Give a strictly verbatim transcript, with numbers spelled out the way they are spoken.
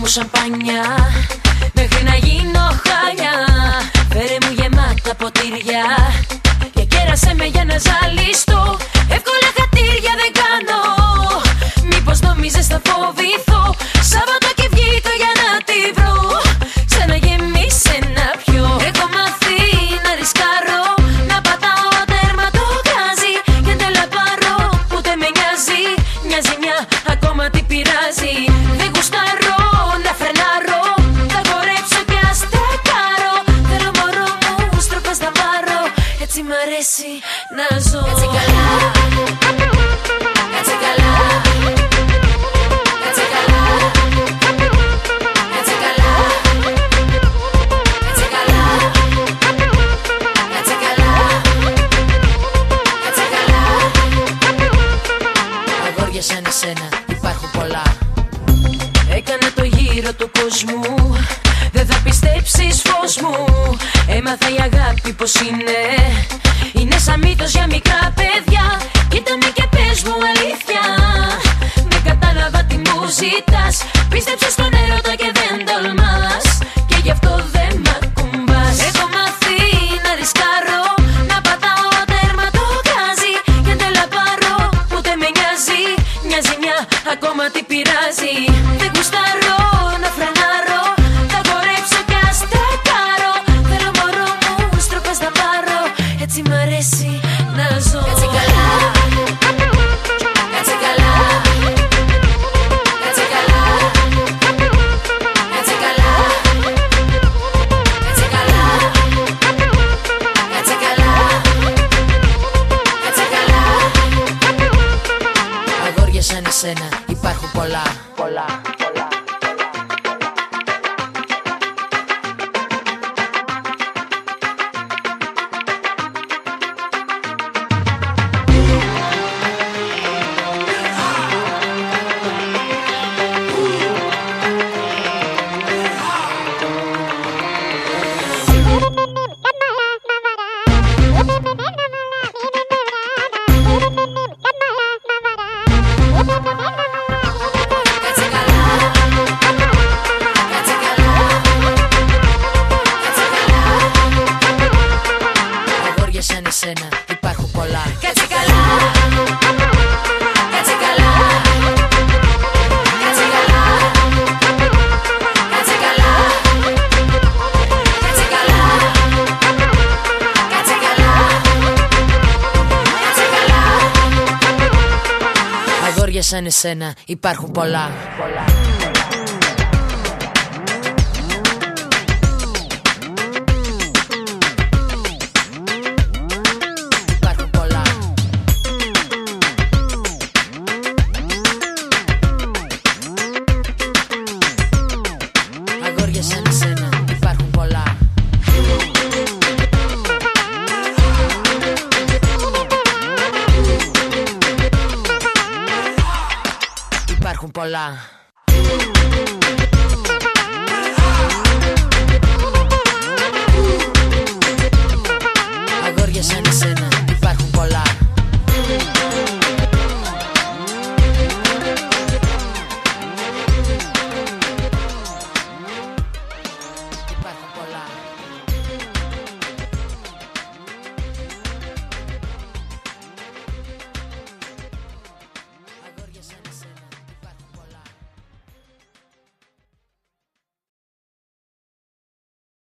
μου σαμπάνια μέχρι να γίνω χάλια. Φέρε μου γεμάτα ποτήρια και κέρασε με για να ζαλιστώ. Εύκολα χατήρια δεν κάνω. Μήπως νόμιζες θα φοβηθώ? Σάββατο και βγήκα για να τη βρω. Ξαναγεμίσε να πιω. Έχω μάθει να ρισκάρω, να πατάω τέρμα το γκάζι. Και δεν λαπάρω, ούτε με νοιάζει. Μια ζημιά ακόμα τι πειράζει. Δεν γουστάρω να φρενάρω. Θα χορέψω και ας τρακάρω. Θέλω μωρό μου στροφές να πάρω. Έτσι μ' αρέσει να ζω. Έτσι καλά, έτσι καλά, έτσι καλά, έτσι καλά, έτσι καλά, έτσι καλά, έτσι καλά. Αγόρια σαν εσένα υπάρχουν πολλά. Έκανα το γύρο του κόσμου. Δεν θα πιστέψεις φως μου. Έμαθα η αγάπη πως είναι. Είναι σαν μύθος για μικρά παιδιά. Κοίτα με και πες μου αλήθεια. Δεν κατάλαβα τι μου ζητάς. Πίστεψες στον έρωτα και δεν τολμάς. Και γι' αυτό δεν μ' ακουμπάς. Έχω μάθει να ρισκάρω, να πατάω τέρμα το γκάζι. Και δεν λαπάρω, ούτε με νοιάζει. Μια ζημιά ακόμα τι πειράζει. Δεν γουστάρω να φρενάρω. Θα χορέψω και ας τρακάρω. Θέλω μωρό μου στροφές να πάρω. Έτσι μ' αρέσει να ζω. Έτσι καλά, έτσι καλά, έτσι καλά, έτσι καλά, έτσι καλά, έτσι καλά, έτσι καλά. Αγόρια σαν εσένα υπάρχουν πολλά, πολλά, πολλά. Σαν εσένα υπάρχουν πολλά. Κάτσε καλά, κάτσε καλά, κάτσε καλά, κάτσε καλά, κάτσε καλά, κάτσε καλά, κάτσε καλά. Αγόρια σαν εσένα υπάρχουν πολλά, πολλά. Σαν εσένα υπάρχουν πολλά. Υπάρχουν πολλά.